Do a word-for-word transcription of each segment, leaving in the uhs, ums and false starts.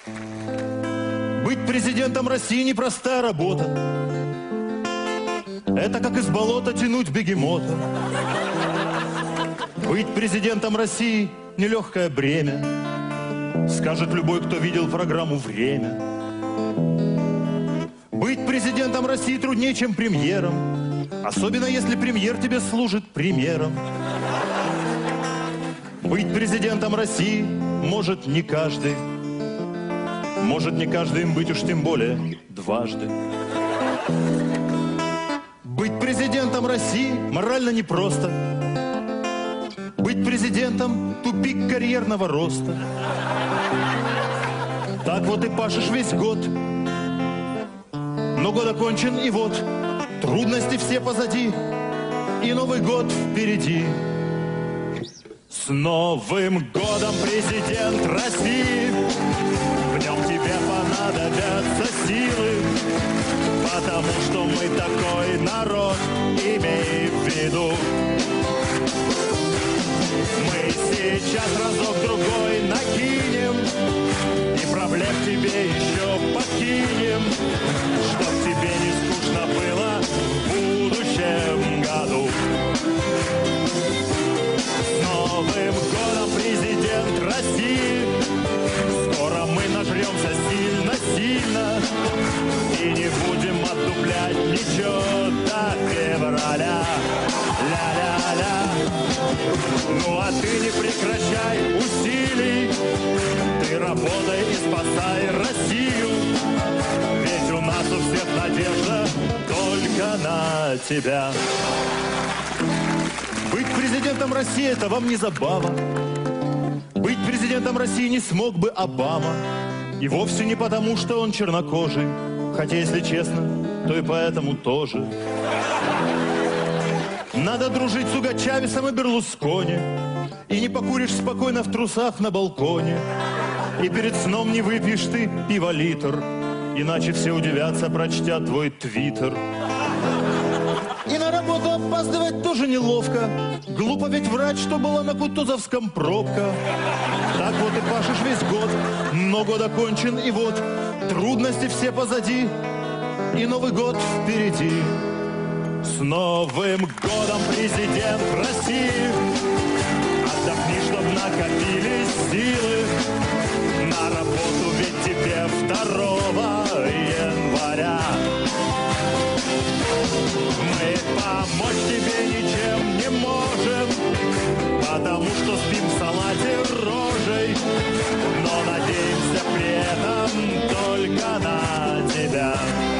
Быть президентом России непростая работа. Это как из болота тянуть бегемота. Быть президентом России нелегкое бремя, скажет любой, кто видел программу «Время». Быть президентом России труднее, чем премьером, особенно если премьер тебе служит примером. Быть президентом России может не каждый, может не каждый им быть уж тем более дважды. Быть президентом России морально непросто. Быть президентом – тупик карьерного роста. Так вот и пашешь весь год. Но год окончен, и вот трудности все позади, и Новый год впереди. С Новым годом, президент России! В нем тебе понадобятся силы, потому что мы такой народ, имей в виду. Мы сейчас разок-другой накинем, и проблем тебе еще покинем, чтоб тебе не скучно было в будущем году. С Новым годом, президент России! Скоро мы нажремся сильно-сильно и не будем отдуплять ничего до февраля. Ля-ля-ля. Ну а ты не прекращай усилий, ты работай и спасай Россию, ведь у нас у всех надежда только на тебя. Быть президентом России – это вам не забава. Быть президентом России не смог бы Обама. И вовсе не потому, что он чернокожий, хотя, если честно, то и поэтому тоже. Надо дружить с Уго Чавесом и Берлускони, и не покуришь спокойно в трусах на балконе, и перед сном не выпьешь ты пиво-литр, иначе все удивятся, прочтя твой твиттер. И на работу опаздывать тоже неловко. Глупо ведь врать, что была на Кутузовском пробка. Так вот и пашешь весь год, но год окончен, и вот трудности все позади, и Новый год впереди. С Новым годом, президент России! Отдохни, чтоб накопились силы на работу, ведь тебе второго января. Мы помочь тебе ничем не можем, потому что спим в салате рожей, но надеемся при этом только на тебя.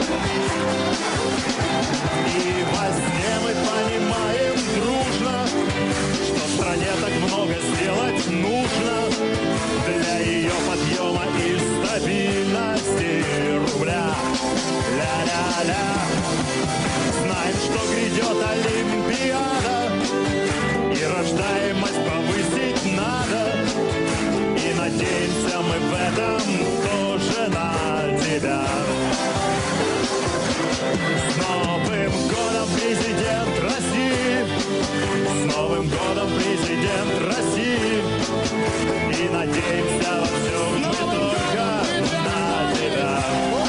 И во сне мы понимаем дружно, что в стране так много сделать нужно для ее подъема и стабильности рубля. Ля-ля-ля. Знаем, что грядет Олимпиада, и рождаемость повысить надо, и надеемся мы в этом тоже на тебя. С Новым годом, президент России! С Новым годом, президент России! И надеемся во всем мы только на тебя.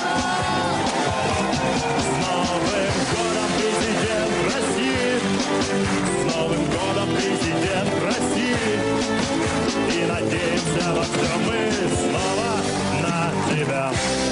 С Новым годом, президент России! С Новым годом, президент России! И надеемся во всем мы снова на тебя.